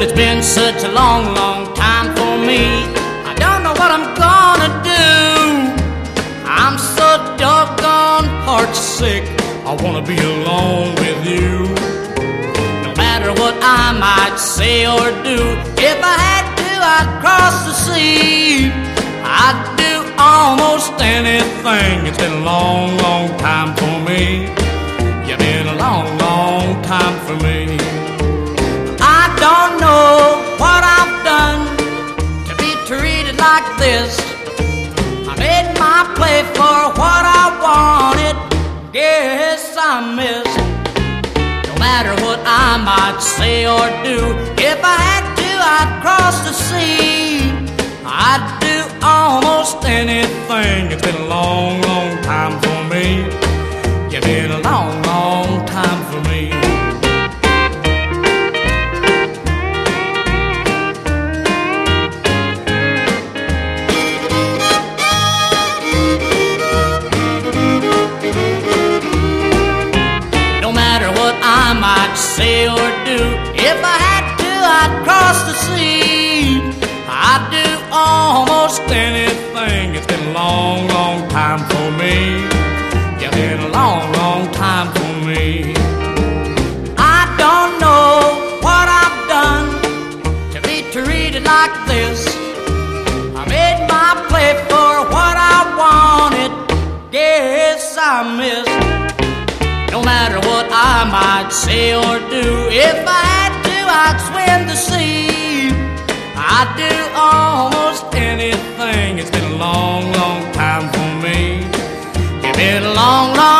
it's been such a long, long time for me. I don't know what I'm gonna do. I'm so doggone heartsick. I wanna be alone with you. No matter what I might say or do, if I had to, I'd cross the sea. I'd do almost anything. It's been a long, long time for me. You've been a long, long time for me. I don't know what I've done to be treated like this. I made my play for what I wanted. Guess I missed. No matter what I might say or do, if I had to, I'd cross the sea. I'd do almost anything. It's been a long, long time for me. You've been a long, long time for me. No matter what I might say or do, if I had to, I'd cross the sea. I'd do almost anything. It's been a long, long time for me. You've been a long, long time for me. I don't know what I've done to be treated like this. I made my play for what I wanted. Guess I missed. No matter what I might say or do, if I had to, I'd swim the sea. I'd do almost anything. It's been a long, long time for me. It's been a long, long